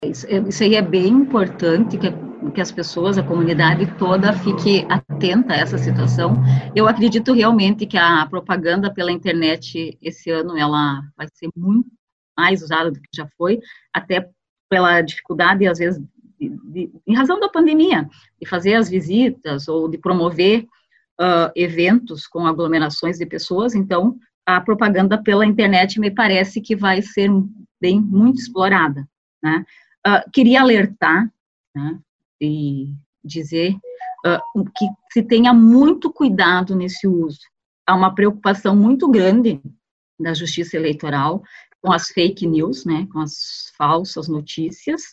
Isso aí é bem importante que as pessoas, a comunidade toda fique atenta a essa situação. Eu acredito realmente que a propaganda pela internet esse ano ela vai ser muito mais usada do que já foi, até pela dificuldade, às vezes, em razão da pandemia, de fazer as visitas ou de promover eventos com aglomerações de pessoas. Então, a propaganda pela internet me parece que vai ser muito explorada, né? Queria alertar, né, e dizer que se tenha muito cuidado nesse uso. Há uma preocupação muito grande da Justiça Eleitoral com as fake news, né, com as falsas notícias,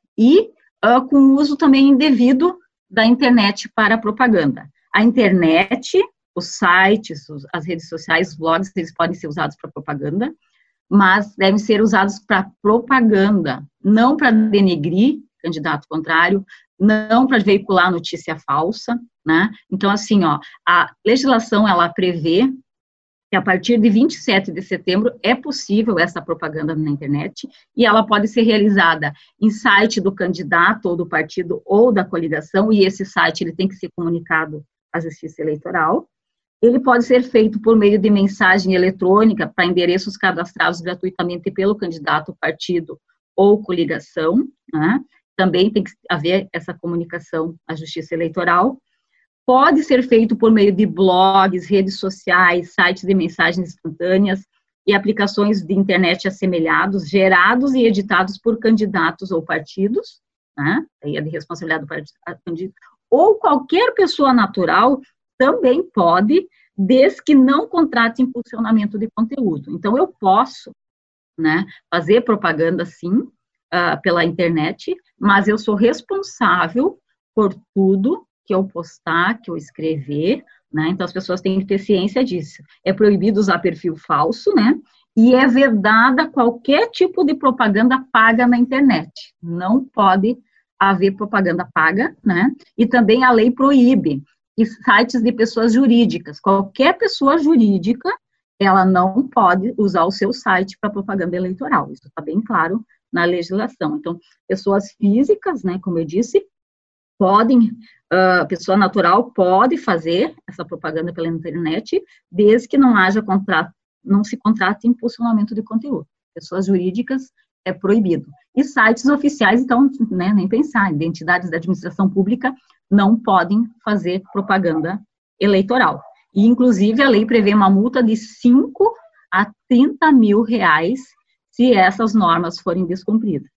e com o uso também indevido da internet para propaganda. A internet, os sites, as redes sociais, os blogs, eles podem ser usados para propaganda, mas devem ser usados para propaganda, não para denegrir candidato contrário, não para veicular notícia falsa, né? Então, assim, a legislação, ela prevê que a partir de 27 de setembro é possível essa propaganda na internet, e ela pode ser realizada em site do candidato, ou do partido, ou da coligação, e esse site ele tem que ser comunicado à Justiça Eleitoral. Ele pode ser feito por meio de mensagem eletrônica para endereços cadastrados gratuitamente pelo candidato, partido ou coligação, né? Também tem que haver essa comunicação à Justiça Eleitoral. Pode ser feito por meio de blogs, redes sociais, sites de mensagens instantâneas e aplicações de internet assemelhados, gerados e editados por candidatos ou partidos, né? Aí é de responsabilidade do partido, ou qualquer pessoa natural também pode, desde que não contrate impulsionamento de conteúdo. Então, eu posso, né, fazer propaganda, sim, pela internet, mas eu sou responsável por tudo que eu postar, que eu escrever, né? Então, as pessoas têm que ter ciência disso. É proibido usar perfil falso, né? E é vedada qualquer tipo de propaganda paga na internet. Não pode haver propaganda paga, né? E também a lei proíbe e sites de pessoas jurídicas. Qualquer pessoa jurídica, ela não pode usar o seu site para propaganda eleitoral. Isso está bem claro na legislação. Então, pessoas físicas, né, como eu disse, podem, pessoa natural pode fazer essa propaganda pela internet, desde que não haja contrato, não se contrate impulsionamento de conteúdo. Pessoas jurídicas é proibido. E sites oficiais, então, né, nem pensar, entidades da administração pública não podem fazer propaganda eleitoral. E, inclusive, a lei prevê uma multa de 5 a 30 mil reais se essas normas forem descumpridas.